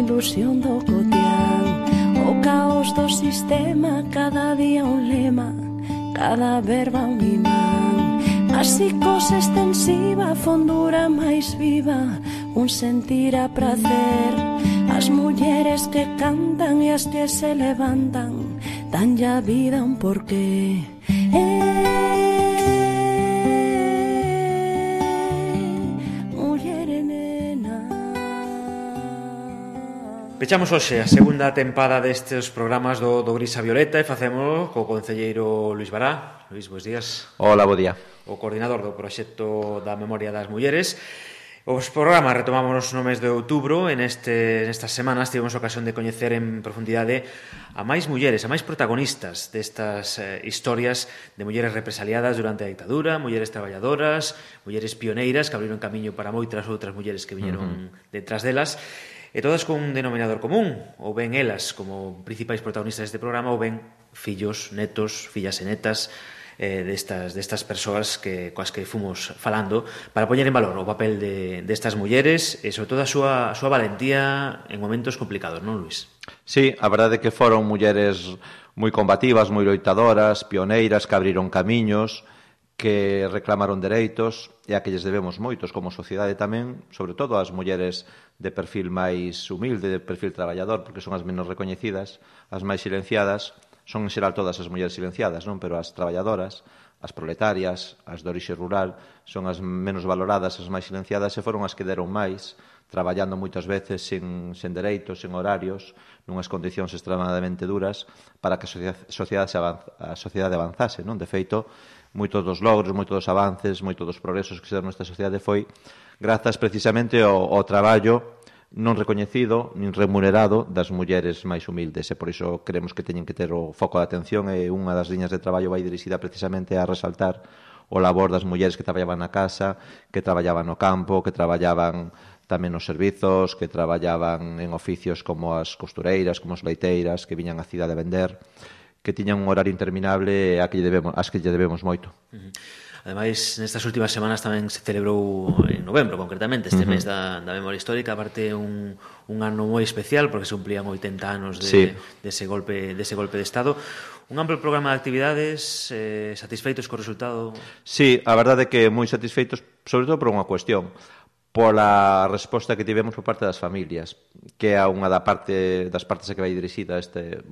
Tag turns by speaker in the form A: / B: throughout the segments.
A: ilusión do cotián. O caos do sistema, cada día un lema, cada verba un imán. A psicose extensiva, a fondura máis viva, un sentir a prazer. As mulleres que cantan e as que se levantan, danlle a vida un porqué.
B: Pechamos hoxe a segunda tempada destes programas do Gris a Violeta e facemos co concelleiro Luís Bará. Luís, bons días.
C: Hola, bo día.
B: O coordinador do proxecto da Memoria das Mulleres. Os programas retomamos no mes de outubro. Nestas semanas tivemos ocasión de coñecer en profundidade a máis mulleres, a máis protagonistas destas historias de mulleres represaliadas durante a dictadura, mulleres traballadoras, mulleres pioneiras que abriron camiño para moitas outras mulleres que viñeron detrás delas. E todas con un denominador común, ou ben elas como principais protagonistas deste programa, ou ben fillos, netos, fillas e netas destas persoas coas que fomos falando, para poñer en valor o papel destas mulleres e sobre todo a súa valentía en momentos complicados, non, Luís?
C: Sí, a verdade é que foron mulleres moi combativas, moi loitadoras, pioneiras, que abriron camiños, que reclamaron dereitos e a que lles debemos moitos como sociedade tamén, sobre todo as mulleres de perfil máis humilde, de perfil traballador, porque son as menos recoñecidas, as máis silenciadas, son en xeral todas as mulleres silenciadas, non? Pero as traballadoras, as proletarias, as de orixe rural, son as menos valoradas, as máis silenciadas, e foron as que deron máis, traballando moitas veces sen dereitos, sen horarios, nunhas condicións extremadamente duras, para que a sociedade avanzase, non? De feito, moitos dos logros, moitos dos avances, moitos dos progresos que se deron nesta sociedade foi grazas precisamente ao traballo non recoñecido nin remunerado das mulleres máis humildes, e por iso creemos que teñen que ter o foco de atención, e unha das liñas de traballo vai dirixida precisamente a resaltar o labor das mulleres que traballaban na casa, que traballaban no campo, que traballaban tamén nos servizos, que traballaban en oficios como as costureiras, como as leiteiras, que viñan á cidade a vender, que tiñan un horario interminable ás que lle debemos moito.
B: Ademais, nestas últimas semanas tamén se celebrou en novembro, concretamente, este mes da memoria histórica, aparte un ano moi especial, porque se cumplían 80 anos dese golpe de Estado. Un amplo programa de actividades, satisfeitos co resultado?
C: Sí, a verdade é que moi satisfeitos, sobre todo por unha cuestión, pola resposta que tivemos por parte das familias, que é unha das partes a que vai dirixida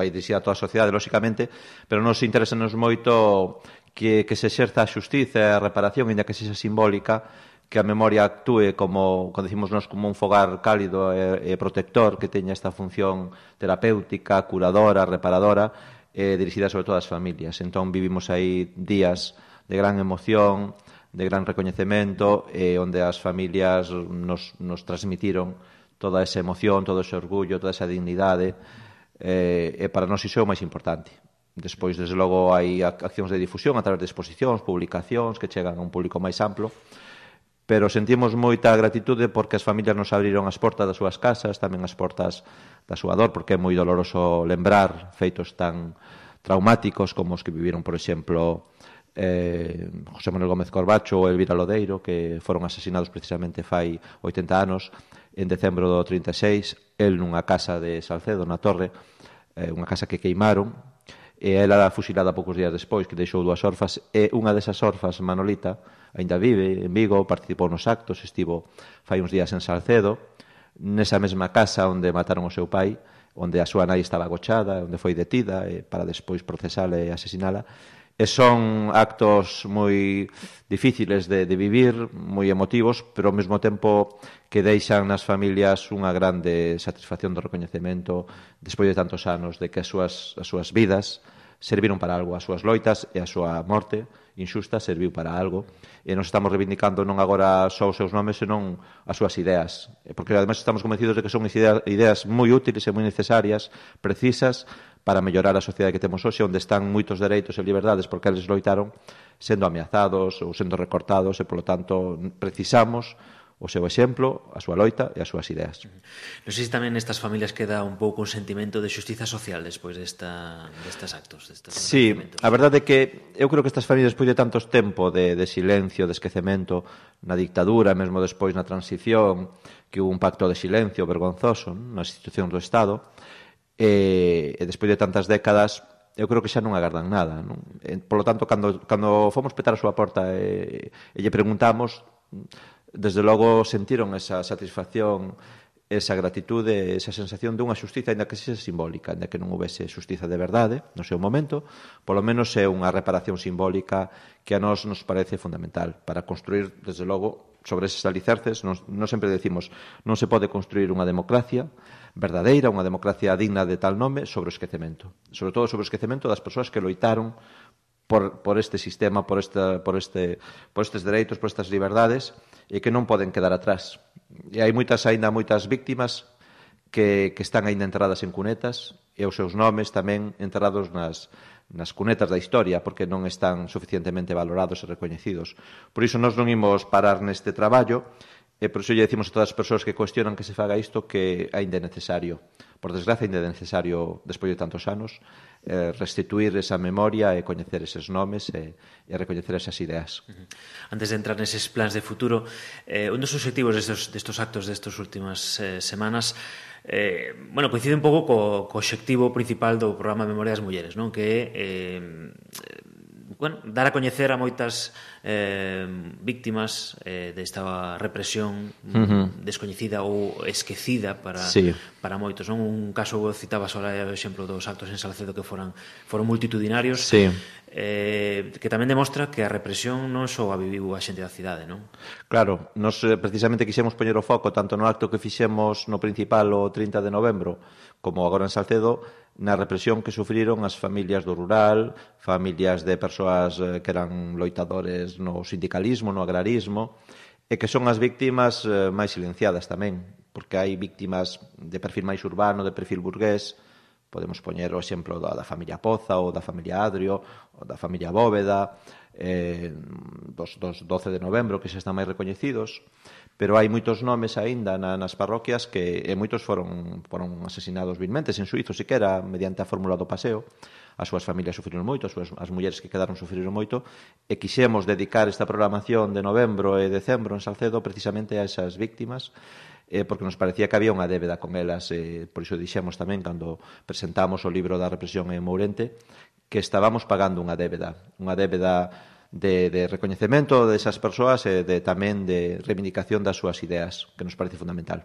C: a toda a sociedade, lóxicamente, pero nos interesanos moito que se exerza a xustiza e a reparación, ainda que sexa simbólica, que a memoria actúe como decimos nós, como un fogar cálido e protector, que teña esta función terapéutica, curadora, reparadora, dirixida sobre todo ás familias. Entón vivimos aí días de gran emoción, de gran recoñecemento, onde as familias nos transmitiron toda esa emoción, todo ese orgullo, toda esa dignidade, e para nós iso é o máis importante. Despois, desde logo, hai accións de difusión a través de exposicións, publicacións que chegan a un público máis amplo, pero sentimos moita gratitude porque as familias nos abriron as portas das súas casas, tamén as portas da súa dor, porque é moi doloroso lembrar feitos tan traumáticos como os que viviron, por exemplo, José Manuel Gómez Corbacho ou Elvira Lodeiro, que foron asesinados precisamente fai 80 anos, en decembro do 36, el nunha casa de Salcedo, na Torre, unha casa que queimaron, e ela era fusilada poucos días despois, que deixou dúas orfas, e unha desas orfas, Manolita, aínda vive en Vigo, participou nos actos, estivo fai uns días en Salcedo, nesa mesma casa onde mataron o seu pai, onde a súa nai estaba agochada, onde foi detida para despois procesala e asesinala. E son actos moi difíciles de vivir, moi emotivos, pero ao mesmo tempo que deixan nas familias unha grande satisfacción do recoñecemento despois de tantos anos de que as súas vidas serviron para algo, as súas loitas e a súa morte inxusta serviu para algo, e nos estamos reivindicando non agora só os seus nomes, senón as súas ideas, porque ademais estamos convencidos de que son ideas moi útiles e moi necesarias, precisas, para mellorar a sociedade que temos hoxe, onde están moitos dereitos e liberdades porque eles loitaron sendo ameazados ou sendo recortados, e, polo tanto, precisamos o seu exemplo, a súa loita e as súas ideas.
B: Non sei se tamén nestas familias queda un pouco un sentimento de xustiza social despois destes actos.
C: Sí, a verdade é que eu creo que estas familias, despois de tantos tempo de silencio, de esquecemento, na dictadura, mesmo despois na transición, que hubo un pacto de silencio vergonzoso nas institucións do Estado, e despois de tantas décadas, eu creo que xa non agardan nada. Non? Por lo tanto, cando fomos petar a súa porta e lle preguntamos, desde logo sentiron esa satisfacción, esa gratitude, esa sensación de unha xustiza, ainda que sexa simbólica, ainda que non houvese xustiza de verdade no seu momento, polo menos é unha reparación simbólica que a nós nos parece fundamental para construir, desde logo, sobre eses alicerces. Nos sempre decimos, non se pode construir unha democracia verdadeira, unha democracia digna de tal nome, sobre o esquecemento. Sobre todo sobre o esquecemento das persoas que loitaron por este sistema, por estes dereitos, por estas liberdades, e que non poden quedar atrás. E hai ainda moitas víctimas que están ainda enterradas en cunetas, e os seus nomes tamén enterrados nas cunetas da historia, porque non están suficientemente valorados e recoñecidos. Por iso nós non imos parar neste traballo, e por iso lle decimos a todas as persoas que cuestionan que se faga isto que ainda é necesario. Por desgracia, ainda é necesario, despois de tantos anos, restituir esa memoria e coñecer eses nomes e recoñecer esas ideas.
B: Antes de entrar neses plans de futuro, un dos objetivos destos actos destas últimas semanas coincide un pouco co obxectivo principal do programa Memoria das Mulleres, non? Que é dar a coñecer a moitas víctimas desta represión descoñecida ou esquecida para moitos, non? Un caso, citaba só o exemplo dos actos en Salcedo que foron multitudinarios, que tamén demostra que a represión non só a viviu a xente da cidade, non?
C: Claro, nos precisamente quixemos poñer o foco tanto no acto que fixemos no principal o 30 de novembro como agora en Salcedo, na represión que sufriron as familias do rural, familias de persoas que eran loitadores no sindicalismo, no agrarismo, e que son as víctimas máis silenciadas tamén, porque hai víctimas de perfil máis urbano, de perfil burgués. Podemos poñer o exemplo da familia Poza, ou da familia Adrio, ou da familia Bóveda, dos 12 de novembro, que xa están máis recoñecidos, pero hai moitos nomes aínda nas parroquias que moitos foron asesinados vilmente, en suizo siquera, mediante a fórmula do paseo. As súas familias sufriron moito, as mulleres que quedaron sufriron moito, e quixemos dedicar esta programación de novembro e decembro en Salcedo precisamente a esas víctimas, porque nos parecía que había unha débeda con elas, por iso dixemos tamén, cando presentamos o libro da represión en Mourente, que estábamos pagando unha débeda de recoñecemento desas persoas e tamén de reivindicación das súas ideas, que nos parece fundamental.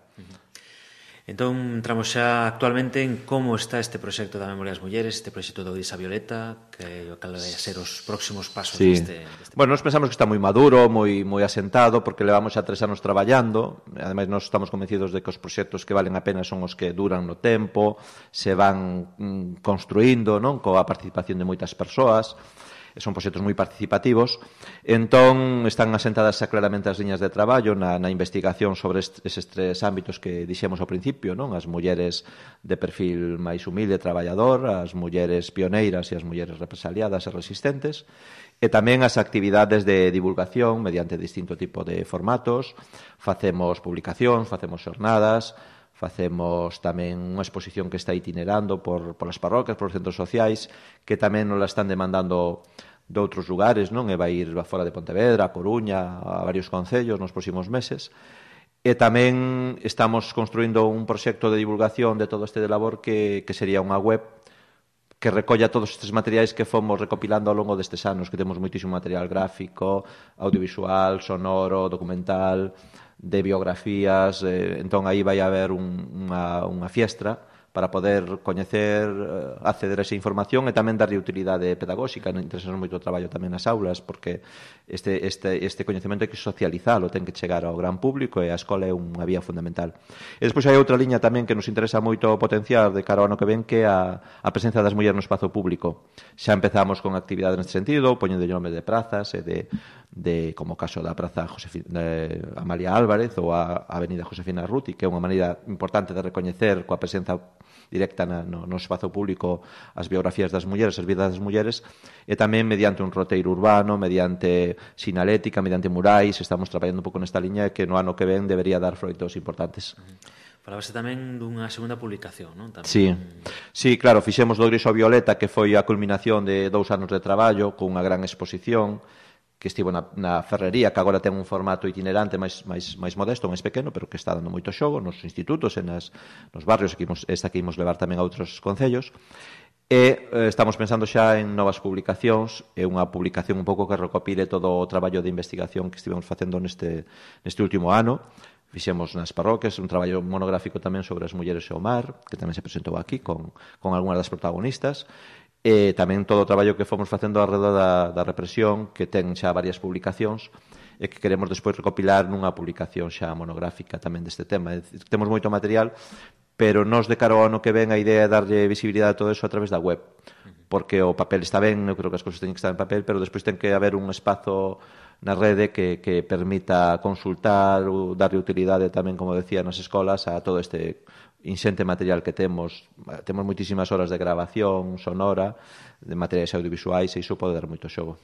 B: Entón, entramos xa actualmente en como está este proxecto da Memoria das Mulleres, este proxecto do Odisa Violeta, que cal vai a ser os próximos pasos deste...
C: Bueno, nós pensamos que está moi maduro, moi asentado, porque levamos xa 3 anos traballando. Ademais, nós estamos convencidos de que os proxectos que valen a pena son os que duran no tempo, se van construindo, non? Coa participación de moitas persoas. Son proxectos moi participativos, entón están asentadas xa claramente as liñas de traballo na investigación sobre eses 3 ámbitos que dixemos ao principio, non? As mulleres de perfil máis humilde, traballador, as mulleres pioneiras e as mulleres represaliadas e resistentes, e tamén as actividades de divulgación mediante distinto tipo de formatos. Facemos publicacións, facemos xornadas, facemos tamén unha exposición que está itinerando por as parroquias, por os centros sociais, que tamén nos la están demandando de outros lugares, non? E vai ir fora de Pontevedra, a Coruña, a varios concellos nos próximos meses. E tamén estamos construindo un proxecto de divulgación de todo este de labor que sería unha web que recolla todos estes materiais que fomos recopilando ao longo destes anos, que temos moitísimo material gráfico, audiovisual, sonoro, documental, de biografías. Entón aí vai haber unha fiestra para poder coñecer, acceder a esa información e tamén darlle utilidade pedagóxica. Interesanos moito o traballo tamén nas aulas, porque este coñecemento hai que socializalo, ten que chegar ao gran público, e a escola é unha vía fundamental. E despois hai outra liña tamén que nos interesa moito potenciar de cara ao ano que ven, que é a presencia das mulleres no espazo público. Xa empezamos con actividade neste sentido, poñendo nome de prazas e de como o caso da Praza Amalia Álvarez ou a Avenida Josefina Ruti, que é unha maneira importante de recoñecer coa presenza directa no espazo público as biografías das mulleres, as vidas das mulleres, e tamén mediante un roteiro urbano, mediante sinalética, mediante murais. Estamos traballando un pouco nesta liña que no ano que ven debería dar froitos importantes.
B: Falábase tamén dunha segunda publicación, non?
C: Sí, claro, fixemos do Gris ao Violeta, que foi a culminación de 2 anos de traballo, con unha gran exposición, que estivo na Ferrería, que agora ten un formato itinerante máis modesto, máis pequeno, pero que está dando moito xogo nos institutos e nos barrios, esta que imos levar tamén a outros concellos. E estamos pensando xa en novas publicacións, e unha publicación un pouco que recopile todo o traballo de investigación que estivemos facendo neste último ano. Fixemos nas parroquias un traballo monográfico tamén sobre as mulleres e o mar, que tamén se presentou aquí con algunhas das protagonistas, e tamén todo o traballo que fomos facendo alrededor da represión, que ten xa varias publicacións, e que queremos despois recopilar nunha publicación xa monográfica tamén deste tema. Temos moito material, pero nos de cara ao ano que ven a idea é darlle visibilidade a todo eso a través da web, porque o papel está ben, eu creo que as cousas teñen que estar en papel, pero despois ten que haber un espazo na rede que permita consultar ou darlle utilidade tamén, como decía, nas escolas a todo este inxente material que temos moitísimas horas de grabación sonora, de materiais audiovisuais, e iso pode dar moito xogo.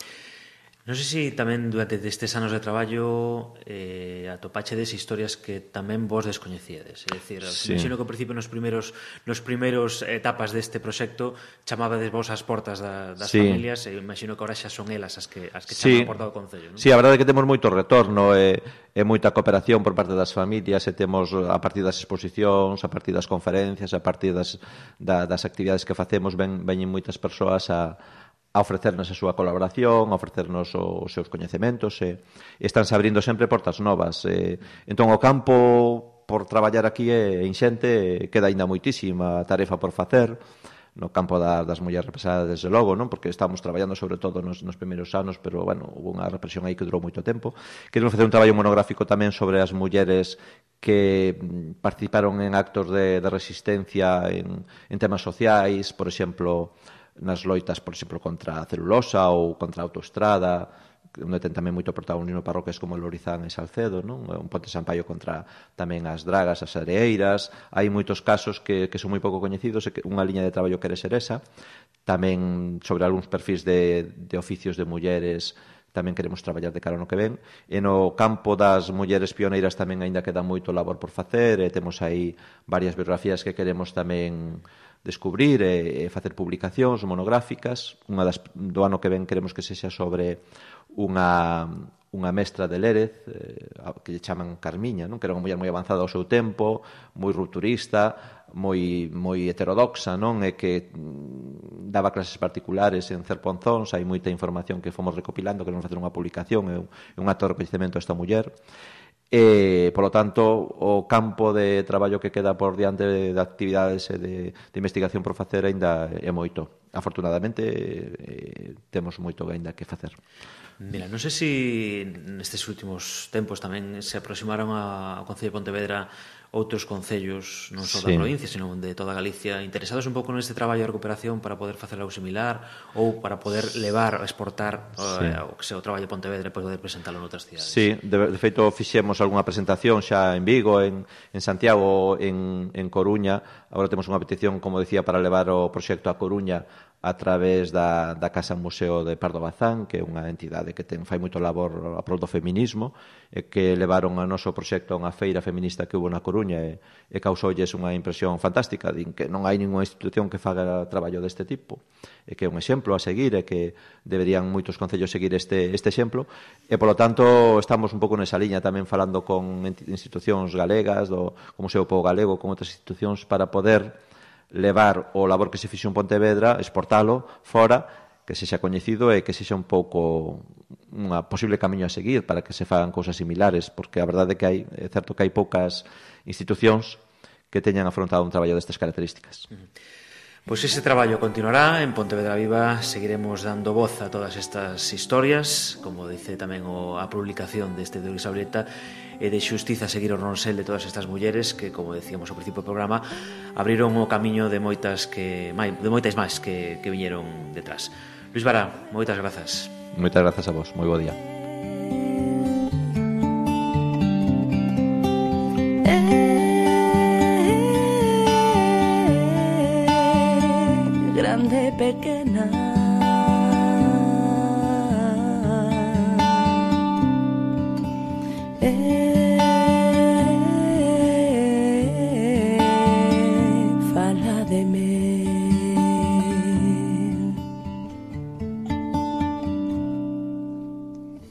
B: Non sei se tamén durante estes anos de traballo atopáchedes historias que tamén vos descoñecíades. É dicir, imagino que ao principio nos primeiros etapas deste proxecto chamabades vos ás portas das familias, e imagino que agora xa son elas as que chaman a porta do Concello, non?
C: Sí, a verdade é que temos moito retorno e moita cooperación por parte das familias, e temos a partir das exposicións, a partir das conferencias, a partir das actividades que facemos, veñen moitas persoas a ofrecernos a súa colaboración, a ofrecernos os seus coñecementos, e estánse abrindo sempre portas novas. Entón, o campo por traballar aquí é inxente, queda aínda moitísima tarefa por facer, no campo das mulleres represadas, desde logo, non? Porque estamos traballando sobre todo nos primeiros anos, pero, bueno, hubo unha represión aí que durou moito tempo. Queremos facer un traballo monográfico tamén sobre as mulleres que participaron en actos de resistencia en temas sociais, por exemplo, nas loitas, por exemplo, contra a celulosa ou contra a autoestrada, onde ten tamén moito protagonismo parroquias como Lorizán e Salcedo, non? Un Ponte Sampaio contra tamén as dragas, as areeiras. Hai moitos casos que son moi pouco coñecidos, e que unha liña de traballo quere ser esa. Tamén sobre algúns perfis de oficios de mulleres tamén queremos traballar de cara ao no que ven. E no campo das mulleres pioneiras tamén aínda queda moito labor por facer, e temos aí varias biografías que queremos tamén descubrir e facer publicacións monográficas. Unha do ano que ven queremos que sexa sobre unha mestra de Lérez, que lle chaman Carmiña, non? Que era unha muller moi avanzada ao seu tempo, moi rupturista, moi heterodoxa, non? E que daba clases particulares en Cerponzóns. Hai moita información que fomos recopilando, queremos facer unha publicación, é un acto de recoñecemento a esta muller. E, polo tanto, o campo de traballo que queda por diante de actividades e de investigación por facer ainda é moito. Afortunadamente, temos moito ainda que facer.
B: Mira, non sei se nestes últimos tempos tamén se aproximaron ao Concello de Pontevedra outros concellos, non só da provincia, sino de toda Galicia, interesados un pouco neste traballo de recuperación para poder facer algo similar, ou para poder levar, exportar o que sea o traballo de Pontevedra e poder presentalo noutras cidades.
C: Sí, de feito fixemos algunha presentación xa en Vigo, en Santiago, en Coruña. Agora temos unha petición, como decía, para levar o proxecto a Coruña a través da Casa Museo de Pardo Bazán, que é unha entidade que fai moito labor a prol do feminismo, e que levaron o noso proxecto a unha feira feminista que hubo na Coruña, e causoulles unha impresión fantástica. Din que non hai ninguna institución que faga traballo deste tipo, e que é un exemplo a seguir, e que deberían moitos concellos seguir este exemplo, e polo tanto estamos un pouco nesa liña tamén falando con institucións galegas, como Museo Pobo Galego, con outras institucións, para poder levar o labor que se fixo en Pontevedra, exportalo fora, que sexa coñecido e que sexa un pouco un posible camiño a seguir para que se fagan cousas similares, porque a verdade é que é certo que hai poucas institucións que teñan afrontado un traballo destas características.
B: Pois ese traballo continuará en Pontevedra Viva. Seguiremos dando voz a todas estas historias, como dice tamén a publicación deste de Isabreta, e de xustiza seguir o ronsel de todas estas mulleres que, como decíamos ao principio do programa, abriron o camiño de moitas máis que viñeron detrás. Luis Vara, moitas grazas.
C: Moitas grazas a vos, moi bo día.
A: grande, pequena.